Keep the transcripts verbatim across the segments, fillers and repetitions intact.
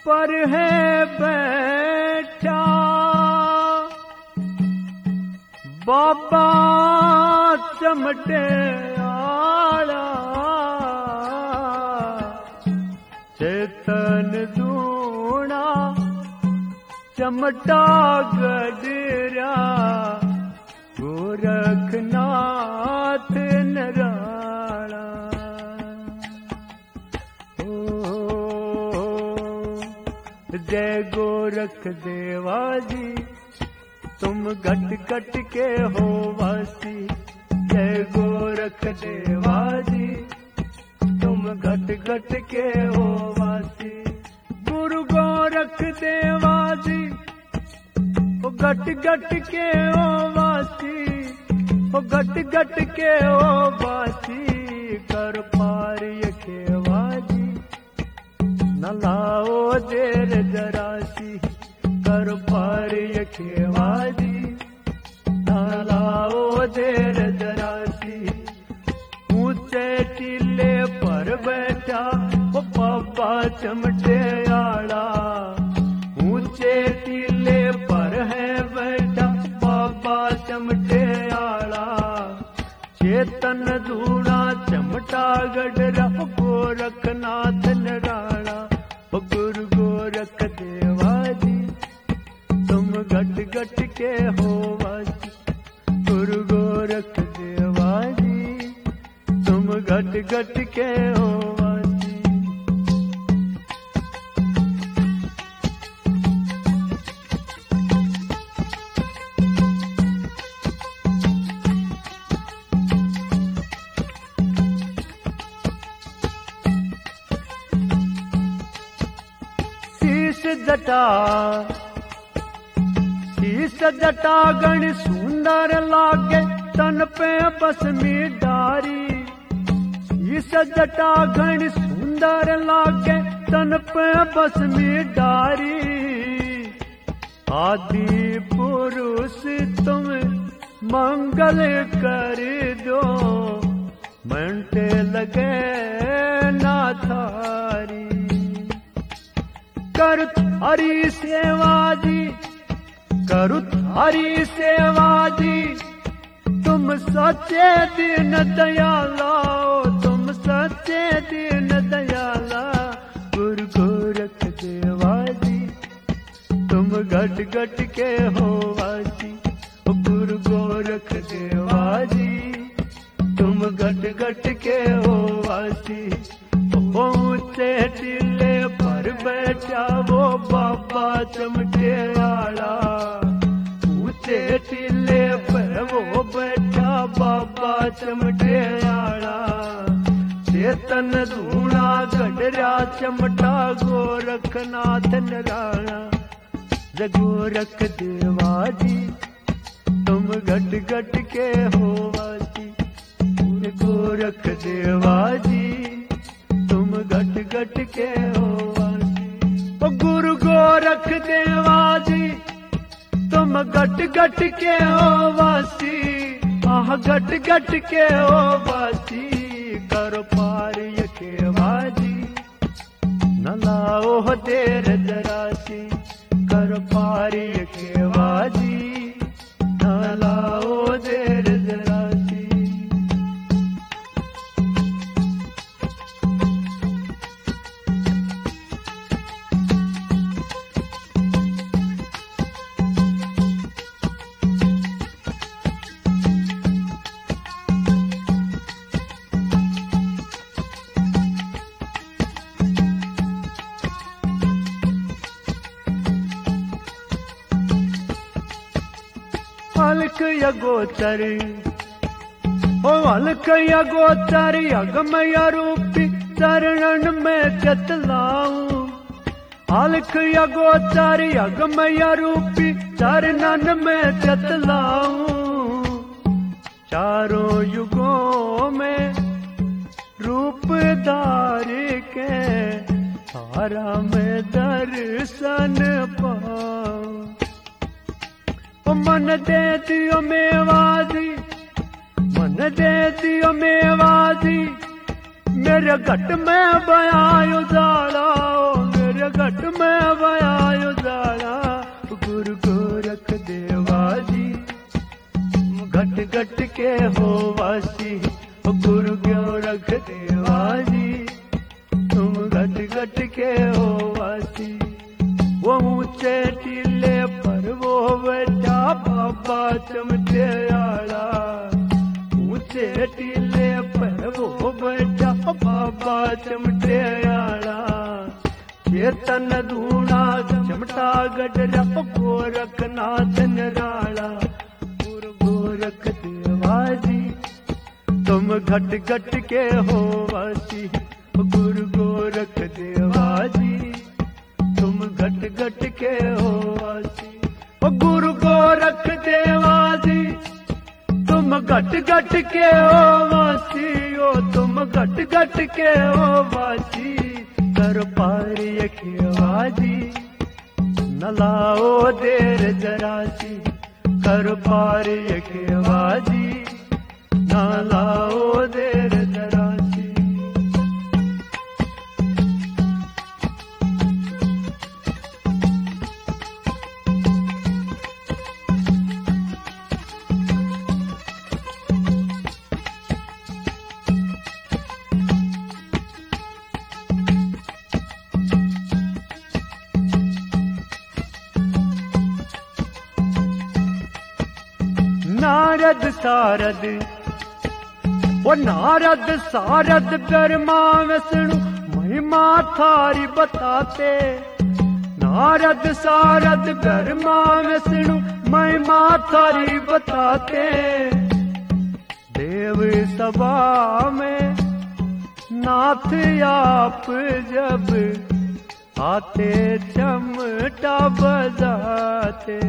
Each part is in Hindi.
पर है बैठा बाबा चमटे आला चेतन दूना चमटा गडरा गोरखनाथ नराणा। ओ जय गोरख देवा जी तुम घट घट के हो वासी। जय गोरख देवा जी तुम घट घट के हो वासी। गुरु गोरख देवा जी ओ घट घट के हो वासी। ओ घट घट के हो वासी कर पार यखेवा जी न लाओ देर जरासी। कर पार यखेवा जी न लाओ देर जरासी। ऊंचे टीले पर बैठा वो बाबा चमटे आला। ऊंचे टीले पर है बैठा बाबा चमटे आला। चेतन धूणा चमटा गडरा गोरखनाथ नराणा। गुरु गोरख देवा जी तुम घट घट के हो वासी। गुरु गोरख देवा जी तुम घट घट के हो वासी। शीश जटा शीश जटा गण सुंदर लागे तन पे बसमी डारी। शीश जटा गण सुंदर लागे तन पे बसमी डारी। आदि पुरुष तुम मंगल कर दो मंटे लगे ना थारी। कर थारी सेवा जी करू थारी सेवा जी तुम सच्चे दीन दयाला। तुम सच्चे दीन दयाला। गुरु गोरख देवा जी तुम घट घट के हो वासी। गुरु गोरख देवा जी तुम घट घट के हो वासी। ऊंचे टीले पर बैठा वो बाबा चमटे आला। ऊंचे टीले पर वो बैठा बाबा चमटे आला। चेतन धूणा गडरा चमटा गोरखनाथ नराणा। जय गोरख देवा जी तुम घट घट के हो वासी। गोरख देवा जी तुम घट घट के हो वासी। ओ गुरु गोरख देवा जी तुम घट घट के हो वासी। आह घट घट के हो वासी कर पार यखेवा जी न लाओ देर जरासी। कर पार यखेवा जी न लाओ देर जरासी। अलख यगोचरी ओ अलख यगोचरी अगमय रूपी चरणन में चतलाऊं। अलख यगोचरी अगमय रूपी चरणन में चतलाऊं। चारों युगों में रूप धार के तारा में दर्शन पाऊं। मन दे दियो मेवाजी मन दे दियो मेवाजी मेरे घट में बयायो जाला। मेरे घट में घट घट के हो वासी, गुरु गोरख देवा जी तुम घट घट के हो वासी। वो ऊंचे टीले पर वो बैठा बाबा चमटे आला, ऊंचे टीले पर वो बैठा बाबा चमटे आला। चेतन धूणा चमटा गडरा गोरखनाथ निराला, गुरु गोरख देवा जी तुम घट घट के हो वासी, गुरु गोरख देवा जी तुम घट घट के हो वासी। गुरु गोरख देवा जी तुम घट घट के हो वासी, ओ तुम घट घट के हो वासी। कर पार यखवाजी न लाओ देर जरासी, कर पार यखवाजी न लाओ देर जरासी। नारद सारद वो नारद सारद ब्रह्मा विष्णु महिमा थारी बताते, नारद सारद ब्रह्मा विष्णु महिमा थारी बताते। देव सभा में नाथ आप जब आते चमटा बजाते।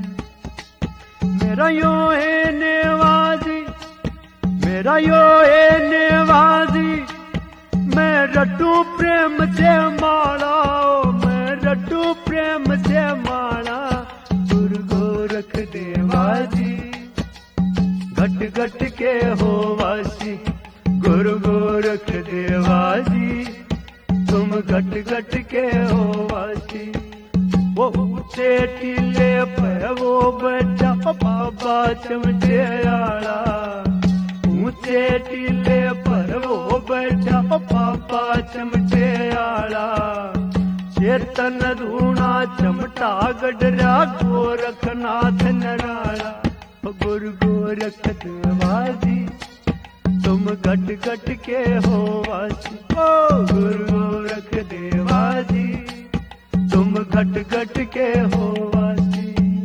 मेरा यो है नेवाजी, मेरा यो है नेवाजी, मैं रटू प्रेम से माला, मैं रटू प्रेम से माला। गुरु गोरख देवा जी घट घट के हो वासी, गुरु गोरख देवा जी तुम घट घट के हो वासी। वो ऊंचे टीले पे वो बैठा बाबा चमटे आला, ऊंचे टीले पर वो बैठा बाबा चमटे आला। चेतन धूणा चमटा गडरा गोरखनाथ निराला, गुरु गोरख देवा जी तुम घट घट के हो वासी, ओ गुरु गोरख देवा जी तुम घट घट के हो वासी।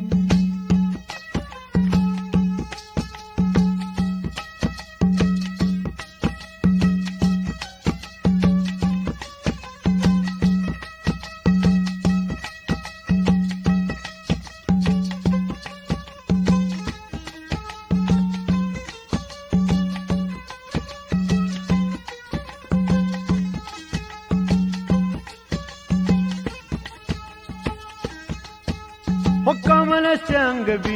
वो कमल संग भी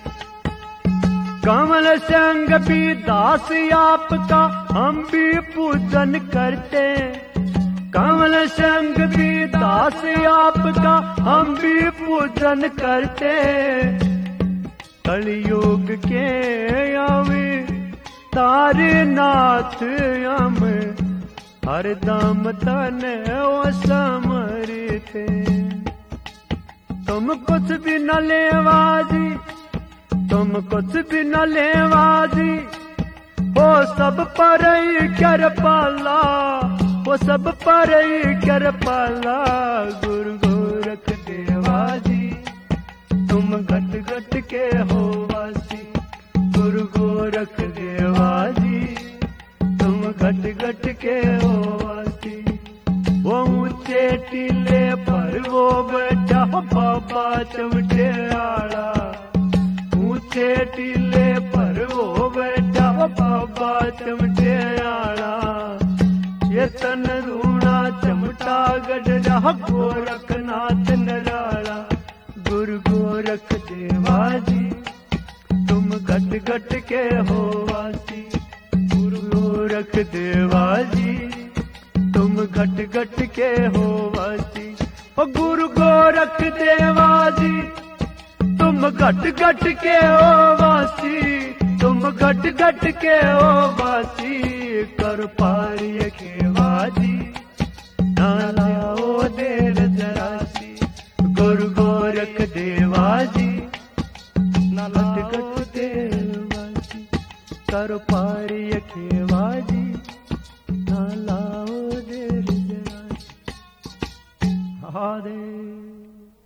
कमल संग भी दास आपका हम भी पूजन करते, कमल संग भी दास आपका हम भी पूजन करते। कलयुग के आवे तारे नाथ हम हरदम तन ओ समरते। तुम कुछ भी न लेवाजी, तुम कुछ भी न लेवाजी, वो सब पर ही कर पाला, वो सब पर ही कर पाला। गुरु गोरख देवा जी तुम घट घट के हो वासी, गुरु गोरख देवा जी तुम घट घट के हो वासी। वो ऊंचे टीले पर वो बैठा बाबा चमटे आला, ऊंचे टीले पर वो बैठा बाबा चमटे आला। चेतन धूणा चमटा गडरा गोरखनाथ निराला, गुरु गोरख देवा जी तुम घट घट के हो वासी, गुरु गोरख देवा जी तुम घट घट के हो वासी। ओ गुरु गोरख देवा जी तुम घट घट के हो वासी, तुम घट घट के ओ बासी कर पारी खेवाजी ना लाओ देर जरासी गुरु गोरख देवाजी ना घट घट देर बासी कर पारी खेवाजी ना लाओ देर जरासी हरे